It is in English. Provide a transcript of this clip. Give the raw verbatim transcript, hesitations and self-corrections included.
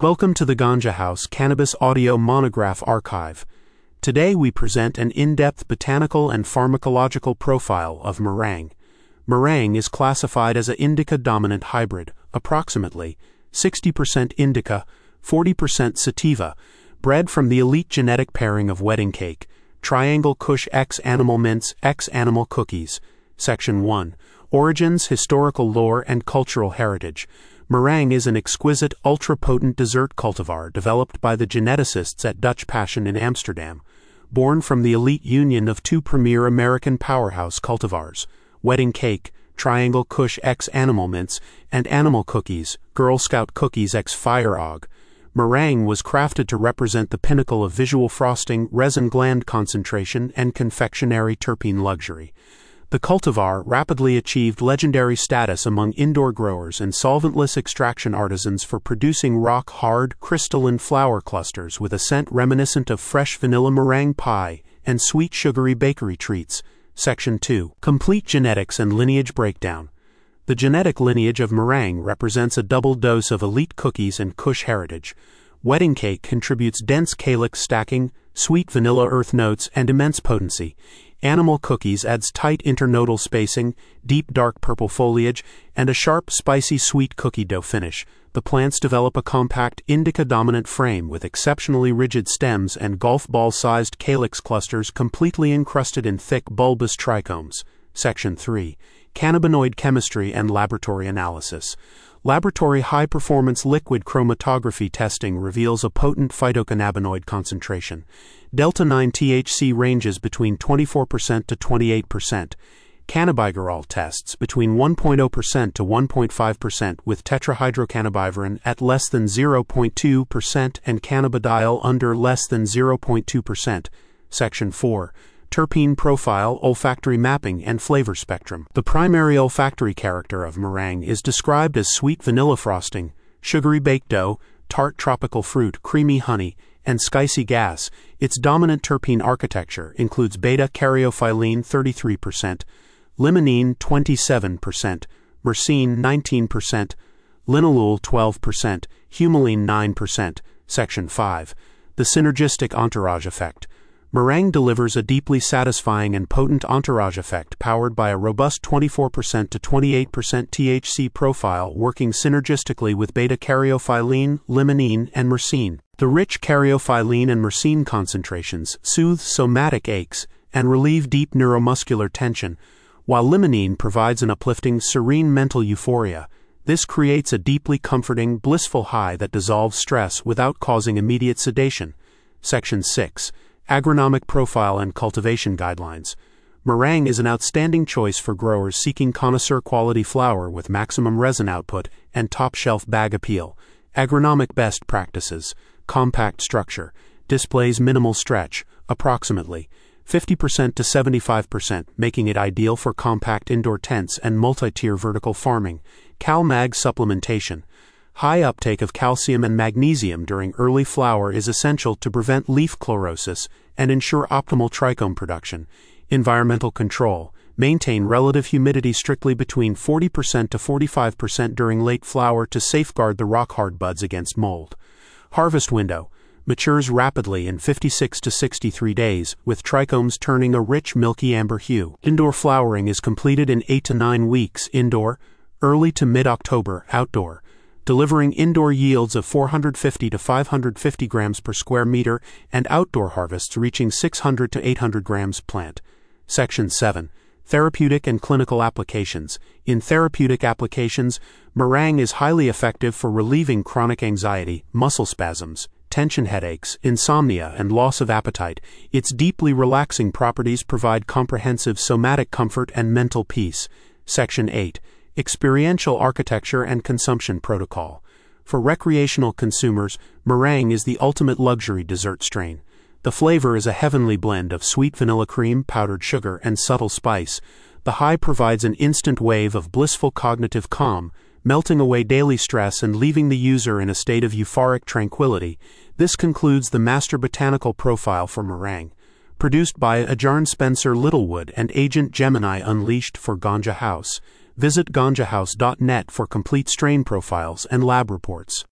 Welcome to the Ganja House Cannabis Audio Monograph Archive. Today we present an in-depth botanical and pharmacological profile of meringue. Meringue is classified as an indica-dominant hybrid, approximately sixty percent indica, forty percent sativa, bred from the elite genetic pairing of wedding cake, Triangle Kush X Animal Mints X Animal Cookies. Section one. Origins, Historical Lore and Cultural Heritage. Meringue is an exquisite, ultra-potent dessert cultivar developed by the geneticists at Dutch Passion in Amsterdam. Born from the elite union of two premier American powerhouse cultivars, Wedding Cake, Triangle Kush X Animal Mints, and Animal Cookies, Girl Scout Cookies X Fire Og. Meringue was crafted to represent the pinnacle of visual frosting, resin gland concentration, and confectionery terpene luxury. The cultivar rapidly achieved legendary status among indoor growers and solventless extraction artisans for producing rock-hard, crystalline flower clusters with a scent reminiscent of fresh vanilla meringue pie and sweet sugary bakery treats. Section two. Complete Genetics and Lineage Breakdown. The genetic lineage of meringue represents a double dose of elite cookies and Kush heritage. Wedding Cake contributes dense calyx stacking, sweet vanilla earth notes, and immense potency. Animal Cookies adds tight internodal spacing, deep dark purple foliage, and a sharp, spicy sweet cookie dough finish. The plants develop a compact indica-dominant frame with exceptionally rigid stems and golf ball-sized calyx clusters completely encrusted in thick bulbous trichomes. Section three. Cannabinoid Chemistry and Laboratory Analysis. Laboratory high-performance liquid chromatography testing reveals a potent phytocannabinoid concentration. Delta nine T H C ranges between twenty-four percent to twenty-eight percent. Cannabigerol tests between one point zero percent to one point five percent with tetrahydrocannabivarin at less than zero point two percent and cannabidiol under less than zero point two percent. Section four. Terpene Profile, Olfactory Mapping, and Flavor Spectrum. The primary olfactory character of meringue is described as sweet vanilla frosting, sugary baked dough, tart tropical fruit, creamy honey, and spicy gas. Its dominant terpene architecture includes beta-caryophyllene thirty-three percent, limonene twenty-seven percent, myrcene nineteen percent, linalool twelve percent, humulene nine percent. Section five. The Synergistic Entourage Effect. Meringue delivers a deeply satisfying and potent entourage effect powered by a robust twenty-four percent to twenty-eight percent T H C profile working synergistically with beta-caryophyllene, limonene, and myrcene. The rich caryophyllene and myrcene concentrations soothe somatic aches and relieve deep neuromuscular tension, while limonene provides an uplifting, serene mental euphoria. This creates a deeply comforting, blissful high that dissolves stress without causing immediate sedation. Section six. Agronomic Profile and Cultivation Guidelines. Meringue is an outstanding choice for growers seeking connoisseur-quality flower with maximum resin output and top-shelf bag appeal. Agronomic Best Practices. Compact structure. Displays minimal stretch, approximately fifty percent to seventy-five percent, making it ideal for compact indoor tents and multi-tier vertical farming. CalMag Supplementation. High uptake of calcium and magnesium during early flower is essential to prevent leaf chlorosis and ensure optimal trichome production. Environmental control. Maintain relative humidity strictly between forty percent to forty-five percent during late flower to safeguard the rock-hard buds against mold. Harvest window. Matures rapidly in fifty-six to sixty-three days, with trichomes turning a rich milky amber hue. Indoor flowering is completed in eight to nine weeks indoor, early to mid-October outdoor, delivering indoor yields of four hundred fifty to five hundred fifty grams per square meter and outdoor harvests reaching six hundred to eight hundred grams plant. Section seven. Therapeutic and Clinical Applications. In therapeutic applications, meringue is highly effective for relieving chronic anxiety, muscle spasms, tension headaches, insomnia, and loss of appetite. Its deeply relaxing properties provide comprehensive somatic comfort and mental peace. Section eight. Experiential Architecture and Consumption Protocol. For recreational consumers, meringue is the ultimate luxury dessert strain. The flavor is a heavenly blend of sweet vanilla cream, powdered sugar, and subtle spice. The high provides an instant wave of blissful cognitive calm, melting away daily stress and leaving the user in a state of euphoric tranquility. This concludes the master botanical profile for meringue. Produced by Ajarn Spencer Littlewood and Agent Gemini Unleashed for Ganja House. Visit ganja house dot net for complete strain profiles and lab reports.